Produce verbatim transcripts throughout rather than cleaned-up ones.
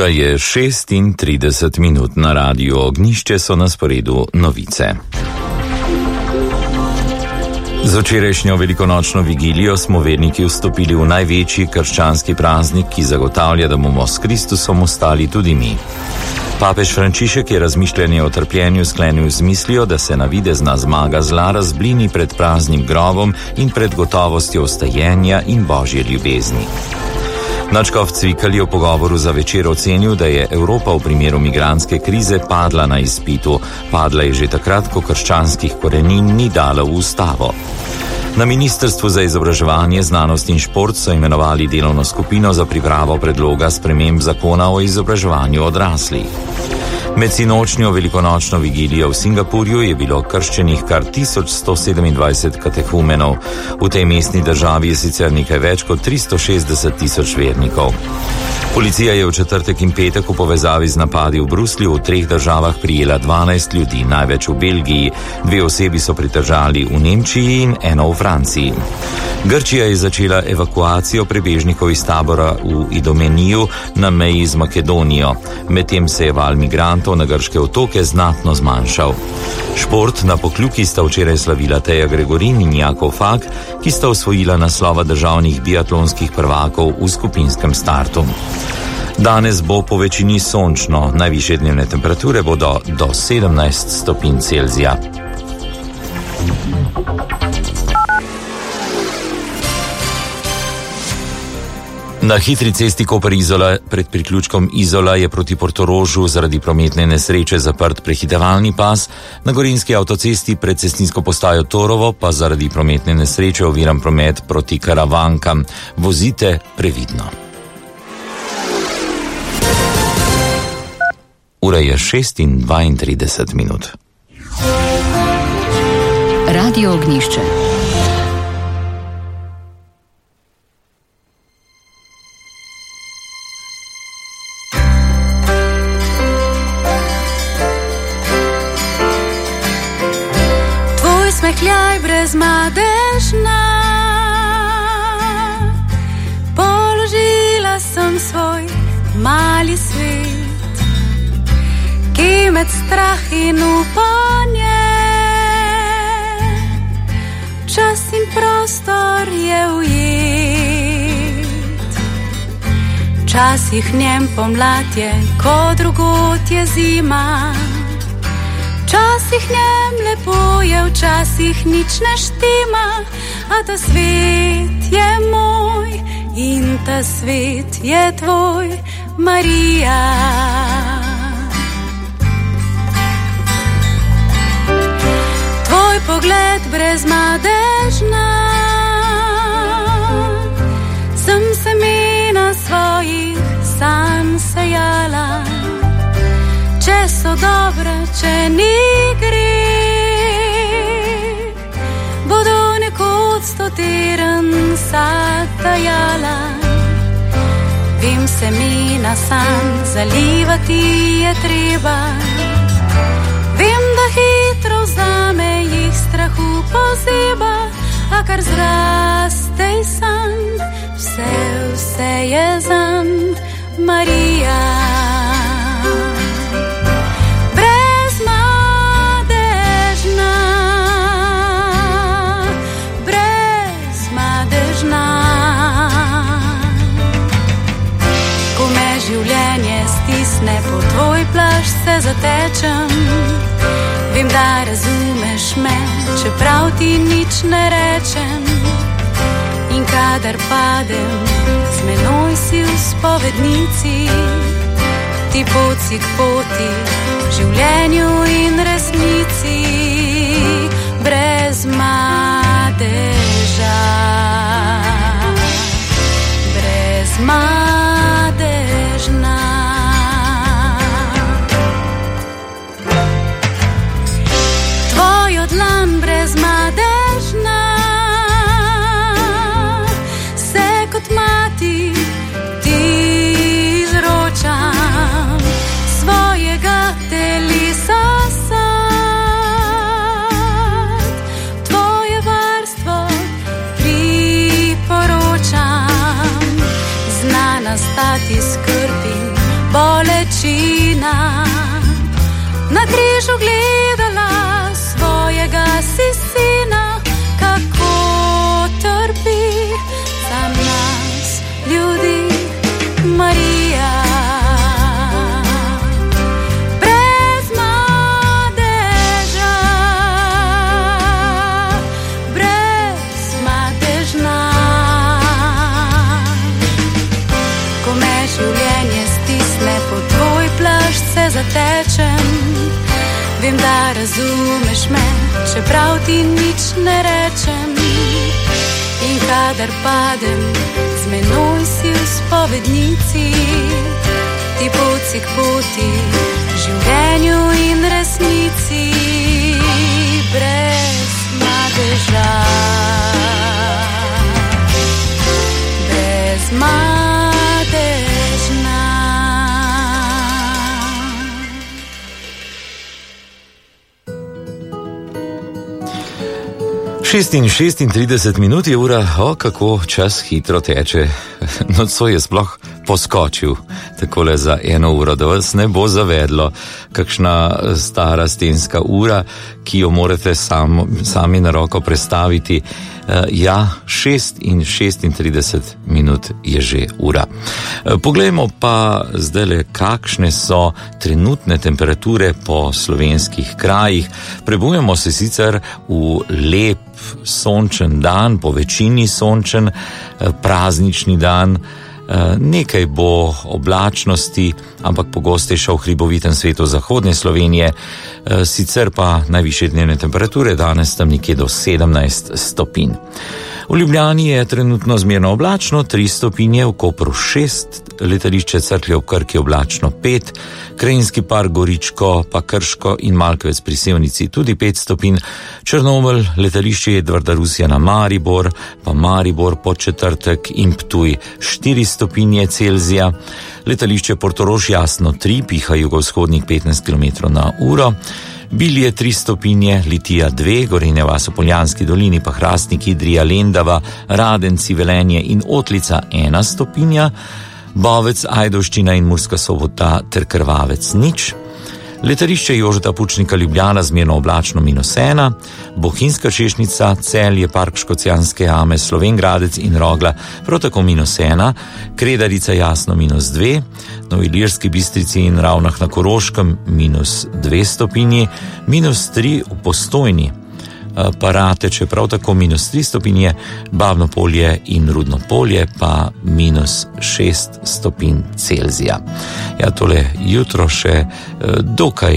Ura je šestintrideset minut, na Radiu Ognjišče so na sporedu novice. Z včerajšnjo velikonočno vigilijo smo verniki vstopili v največji krščanski praznik, ki zagotavlja, da bomo s Kristusom ostali tudi mi. Papež Frančišek je razmišljanje o trpljenju sklenil z mislijo, da se navidezna zmaga zla razblini pred praznim grobom in pred gotovostjo ostajenja in božje ljubezni. Nadškof Cvikl je v pogovoru za Večer ocenil, da je Evropa v primeru migrantske krize padla na izpitu. Padla je že takrat, ko krščanskih korenin ni dala v ustavo. Na Ministrstvu za izobraževanje, znanost in šport so imenovali delovno skupino za pripravo predloga sprememb zakona o izobraževanju odraslih. Med sinočnjo velikonočno vigilijo v Singapurju je bilo krščenih kar tisoč sto sedemindvajset katehumenov. V tej mestni državi je sicer nekaj več kot tristo šestdeset tisoč vernikov. Policija je v četrtek in petek v povezavi z napadi v Bruslju v treh državah prijela dvanajst ljudi, največ v Belgiji. Dve osebi so pridržali v Nemčiji in eno v Franciji. Grčija je začela evakuacijo prebežnikov iz tabora v Idomeniju na meji z Makedonijo. Medtem se je val migrantov na grške otoke znatno zmanjšal. Šport na Pokljuki sta včeraj slavila Teja Gregorin in Jakov Fak, ki sta osvojila naslova državnih biatlonskih prvakov v skupinskem startu. Danes bo po večini sončno, najvišje dnevne temperature bodo do sedemnajst stopinj Celzija. Na hitri cesti Koper-Izola pred priključkom Izola je proti Portorožu zaradi prometne nesreče zaprt prehitevalni pas, na gorenjski avtocesti pred cestninsko postajo Torovo pa zaradi prometne nesreče oviran promet proti Karavankam. Vozite previdno. Ura je šest in dvaintrideset minut. Radio Ognjišče. Smehljaj brez madežna, položila sem svoj mali svet, ki med strah in upanje, čas in prostor je ujet. Včasih njem pomlad je, ko drugot je zima, včasih njem lepo je, včasih nič ne štima, a ta svet je moj in ta svet je tvoj, Marija. Tvoj pogled brez madežna, sem semena svojih sanj sejala. Če so dobra, če ni greh, bodo nekoč stotiran satajala. Vem se mi na san, zalivati je treba. Vem, da hitro vzame jih strahu pozeba, a kar zraste iz san, vse, vse je zanj, Marija. Po tvoj plašč se zatečem, vem, da razumeš me, čeprav ti nič ne rečem. In kadar padem, z menoj si v spovednici, ti poci k poti, življenju in resnici, brez madeža, brez madežna. Dlan brez madežna, se kot mati ti izročam, svojega telesa sam, razumeš me, čeprav ti nič ne rečem. In kadar padem, z menoj si v spovednici, ti poti k poti, življenju in resnici, brez madeža, brez madežna. šestinšestintrideset minut je ura, o, kako čas hitro teče. Nocoj je sploh poskočil, takole za eno uro, da vas ne bo zavedlo kakšna stara stenska ura, ki jo morate sam, sami na roko prestaviti. Ja, šest in šestintrideset minut je že ura. Poglejmo pa zdajle, kakšne so trenutne temperature po slovenskih krajih. Prebujemo se sicer v lep sončen dan, po večini sončen, praznični dan. Nekaj bo oblačnosti, ampak pogostejša v hribovitem svetu zahodne Slovenije, sicer pa najvišje dnevne temperature danes tam nekje do sedemnajst stopinj. V Ljubljani je trenutno zmerno oblačno, tri stopinje, v Kopru šest, letališče Cerklje ob Krki oblačno pet, Krajinski park Goričko, pa Krško in Malkovec pri Sevnici tudi pet stopinj, Črnomelj, letališče Edvarda Rusjana Maribor, pa Maribor Podčetrtek in Ptuj štiri stopinje Celzija, letališče Portorož Jasno tri, piha jugovzhodnik petnajst kilometrov na uro, Bilje tri stopinje, Litija dve, Gorenja vas v Poljanski dolini, pa Hrastnik, Idrija, Lendava, Radenci, Velenje in Otlica ena stopinja, Bovec, Ajdovščina in Murska Sobota ter Krvavec nič, letališče Jožeta Pučnika Ljubljana zmerno oblačno minus ena, Bohinjska Češnica, Celje, Park Škocjanske jame, Slovenj Gradec in Rogla prav tako minus ena, Kredarica Jasno minus dve, Novi Ilirski Bistrici in Ravnah na Koroškem minus dve stopinji, minus tri v Postojni, Parateče prav tako minus tri stopinje, Babno Polje in Rudno Polje pa minus šest stopinj Celzija. Ja, tole jutro še dokaj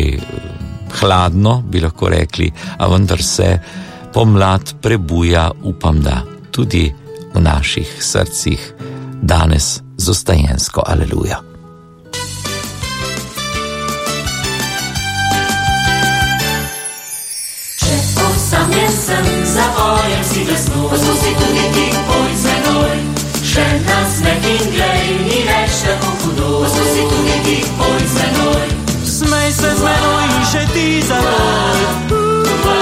hladno, bi lahko rekli, a vendar se pomlad prebuja, upam, da tudi v naših srcih danes zostajensko. Aleluja. Osamljen sem, zapojem si glasno, poskusi tudi ti, poj z menoj. Še nasmeh in glej, ni več tako hudo, poskusi tudi ti, poj z menoj. Smej se z menoj in še ti zavoj.